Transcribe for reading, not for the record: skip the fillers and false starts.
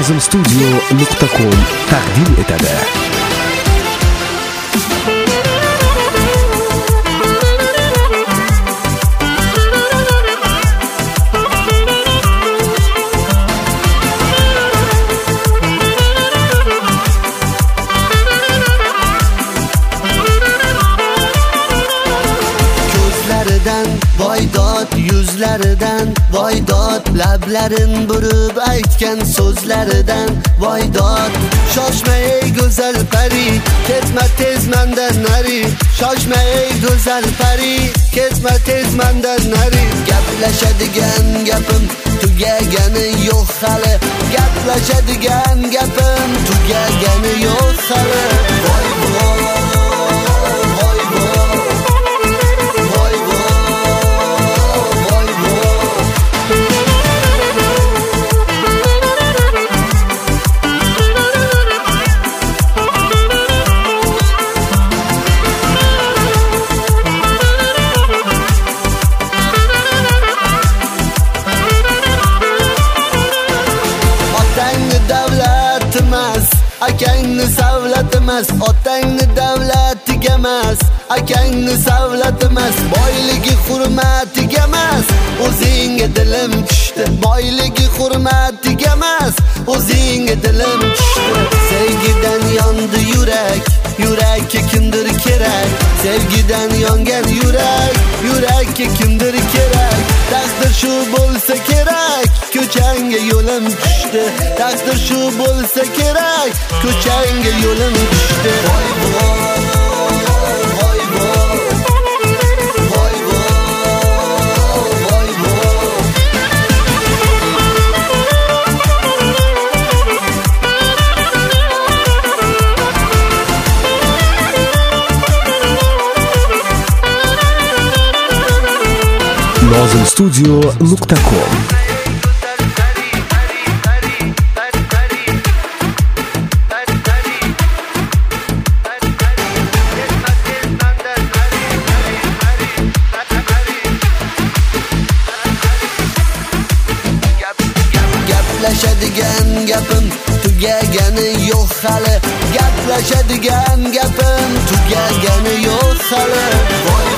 Lozimstudio.com taqdim etadi. Voydod yuzlaridan, voydod lablarin burib aytgan so'zlaridan, voydod shoshma ey go'zal pari, ketma tez mendan nari, shoshma ey go'zal pari, ketma tez mendan nari. Gaplashadigan gapim tugagani yo'q hali, gaplashadigan gapim tugagani yo'q hali. Voy voy akangni savlat emas, otangni davlatiga emas, akangni savlat emas, boyligi hurmatiga emas, o'zingga dilim tushdi. Boyligi hurmatiga emas, o'zingga dilim tushdi. Sevgidan yondi yurak, yurakka kimdir kerak. Sevgidan yongan yurak, yurakka kimdir kerak. Taqdir shu bo'lsa kerak, ko'changga yo'lim tushdi. Taqdir shu bo'lsa kerak, ko'changga yo'lim tushdi. Voy voy voy voy voy voy voy. Lozimstudio.com Gaplashadigan gapim tugagani yo'q hali, gaplashadigan gapim tugagani yo'q hali.